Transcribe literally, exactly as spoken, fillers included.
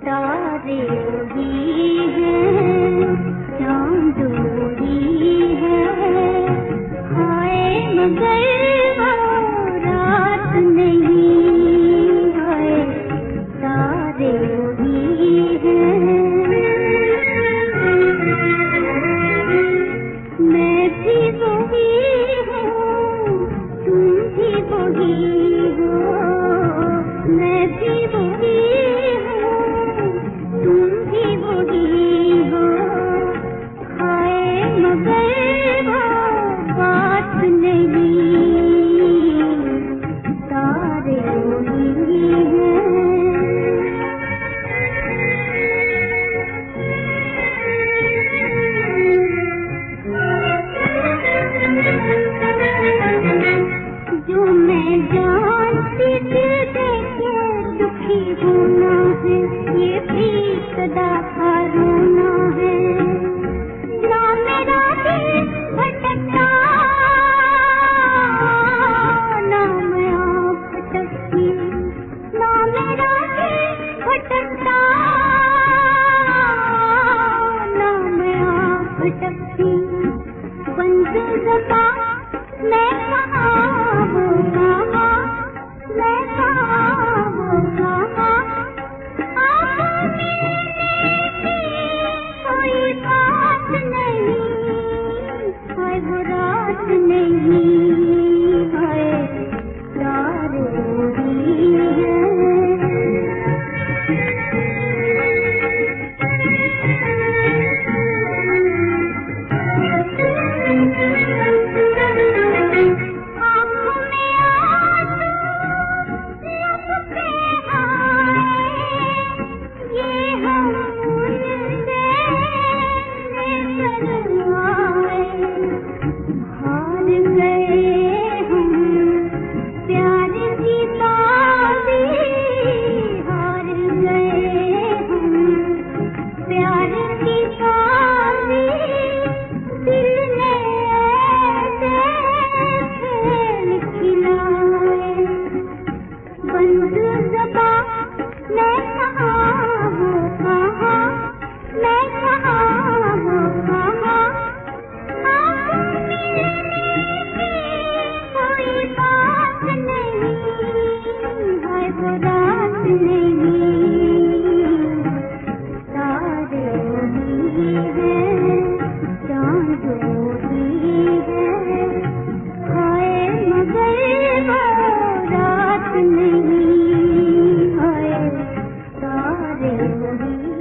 तारे भी हैं, चांद भी है, हाय मगर वो रात नहीं, हाय तारे भी हैं। मैं भी वही हूँ, तुम भी वही हो, मैं भी वही हूँ, तुम भी वही हो, हाय मगर वो बात नहीं, तारे वही हैं। जो मैं जानती थी देखे दुखी होना है, ये भी सदा का रोना है। ना मेरा दिल भटकता, ना मैं आप भटकती, ना मेरा दिल भटकता, ना मैं आप भटकती। बंद ज़बां मैं कहाँ वो कहाँ, मैं कहाँ वो कहाँ, आप मिलने की कोई बात नहीं, कोई वो रात नहीं, हाय तारे भी हैं। नहीं, हाय तारे वही